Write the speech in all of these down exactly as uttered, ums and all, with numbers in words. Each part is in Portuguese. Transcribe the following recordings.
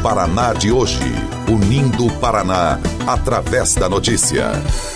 Paraná de hoje. Unindo o Paraná através da notícia.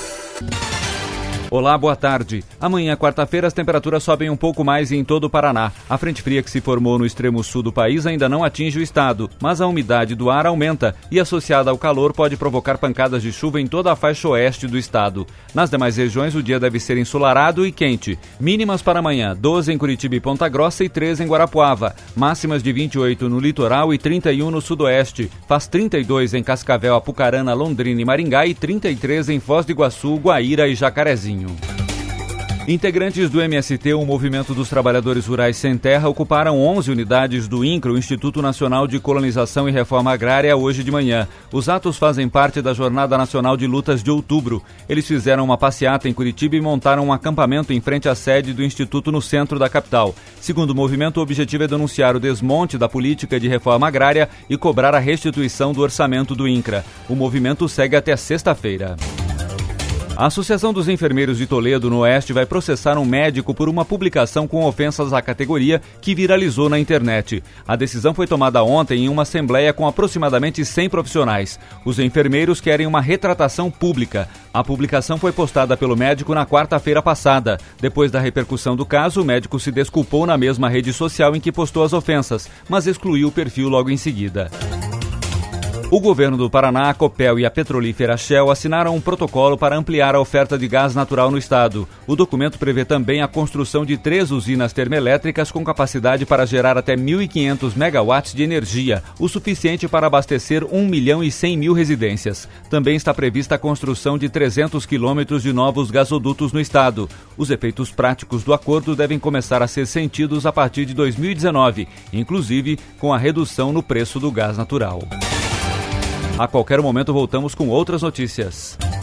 Olá, boa tarde. Amanhã, quarta-feira, as temperaturas sobem um pouco mais em todo o Paraná. A frente fria que se formou no extremo sul do país ainda não atinge o estado, mas a umidade do ar aumenta e, associada ao calor, pode provocar pancadas de chuva em toda a faixa oeste do estado. Nas demais regiões, o dia deve ser ensolarado e quente. Mínimas para amanhã, doze em Curitiba e Ponta Grossa e treze em Guarapuava. Máximas de vinte e oito no litoral e trinta e um no sudoeste. Faz trinta e dois em Cascavel, Apucarana, Londrina e Maringá e trinta e três em Foz do Iguaçu, Guaíra e Jacarezinho. Integrantes do M S T, o Movimento dos Trabalhadores Rurais Sem Terra, ocuparam onze unidades do INCRA, o Instituto Nacional de Colonização e Reforma Agrária, hoje de manhã. Os atos fazem parte da Jornada Nacional de Lutas de outubro. Eles fizeram uma passeata em Curitiba e montaram um acampamento em frente à sede do Instituto no centro da capital. Segundo o movimento, o objetivo é denunciar o desmonte da política de reforma agrária e cobrar a restituição do orçamento do INCRA. O movimento segue até sexta-feira. A Associação dos Enfermeiros de Toledo, no Oeste, vai processar um médico por uma publicação com ofensas à categoria que viralizou na internet. A decisão foi tomada ontem em uma assembleia com aproximadamente cem profissionais. Os enfermeiros querem uma retratação pública. A publicação foi postada pelo médico na quarta-feira passada. Depois da repercussão do caso, o médico se desculpou na mesma rede social em que postou as ofensas, mas excluiu o perfil logo em seguida. O governo do Paraná, a Copel e a petrolífera Shell assinaram um protocolo para ampliar a oferta de gás natural no estado. O documento prevê também a construção de três usinas termoelétricas com capacidade para gerar até mil e quinhentos megawatts de energia, o suficiente para abastecer um milhão e cem mil residências. Também está prevista a construção de trezentos quilômetros de novos gasodutos no estado. Os efeitos práticos do acordo devem começar a ser sentidos a partir de dois mil e dezenove, inclusive com a redução no preço do gás natural. A qualquer momento voltamos com outras notícias.